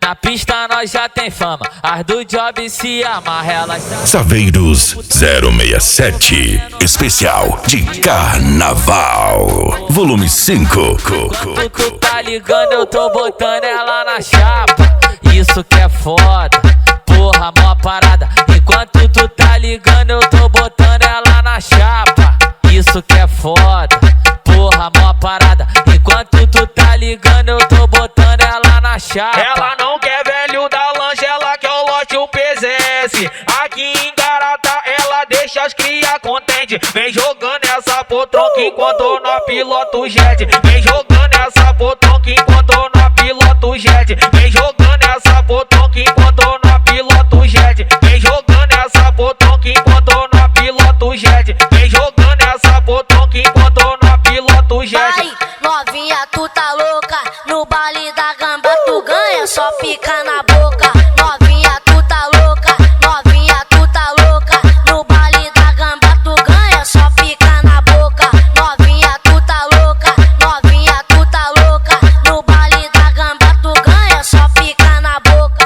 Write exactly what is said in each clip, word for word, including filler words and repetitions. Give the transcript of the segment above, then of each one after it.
Na pista nós já tem fama, as do job se amarra, elas Saveiros zero seis sete, especial de carnaval, volume cinco. Enquanto tu tá ligando eu tô botando ela na chapa, isso que é foda, porra, mó parada. Enquanto tu tá ligando eu tô botando ela na chapa, isso que é foda, porra, mó parada. Enquanto tu tá ligando eu tô botando ela na chapa. Ela não quer velho da lancha, ela quer o lote o P Z S. Aqui em Garata ela deixa as cria contente. Vem jogando essa potronca enquanto nós pilota o jet. Vem jogando essa potronca enquanto nós pilota o jet. Vem jogando essa potronca enquanto nós pilota o jet. Vem jogando essa potronca enquanto nós pilota o jet. Vem jogando essa potronca enquanto nós pilota o jet. Vai, novinha, tu tá louca. No baile da gamba tu ganha, só pica na boca. Novinha, tu tá louca. Novinha, tu tá louca. No baile da gamba tu ganha, só pica na boca. Novinha, tu tá louca. Novinha, tu tá louca. No baile da gamba tu ganha, só pica na boca.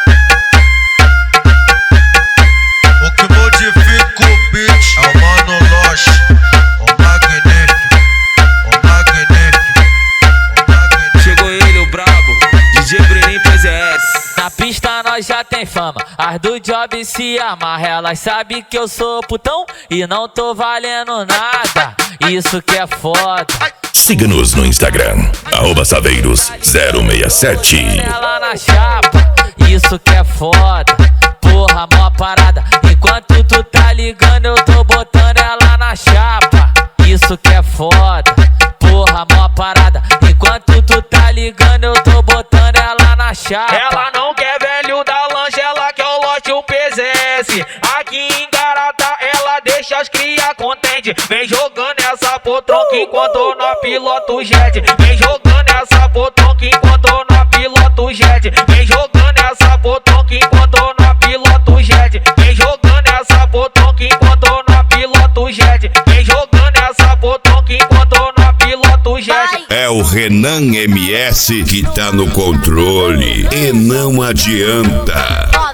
O que modifica o beat é o Mano Loche, o magnífico, o magnífico, o magnífico. Chegou ele, o brabo, D J Bruninho P Z S. Na pista nós já tem fama, as do job se amarra, elas sabem que eu sou putão e não tô valendo nada, isso que é foda. Siga-nos no Instagram, arroba Saveiros zero seis sete. Ela na chapa, isso que é foda, porra, mó parada. Enquanto tu tá ligando eu tô botando ela na chapa, isso que é foda, porra, mó parada. Enquanto tu tá ligando eu tô botando ela na chapa. Ela não quer velho da lancha, ela quer o lote o P Z S. Aqui em Garata ela deixa as cria contente. Vem jogando essa potronca enquanto nós pilota o jet. Vem jogando essa potronca enquanto nós pilota o jet. Vem jogando essa potronca enquanto nós pilota o jet. Vem jogando essa potronca enquanto nós pilota o jet. Vem jogando essa potronca enquanto nós pilota o jet. É o Renan M S que tá no controle e não adianta.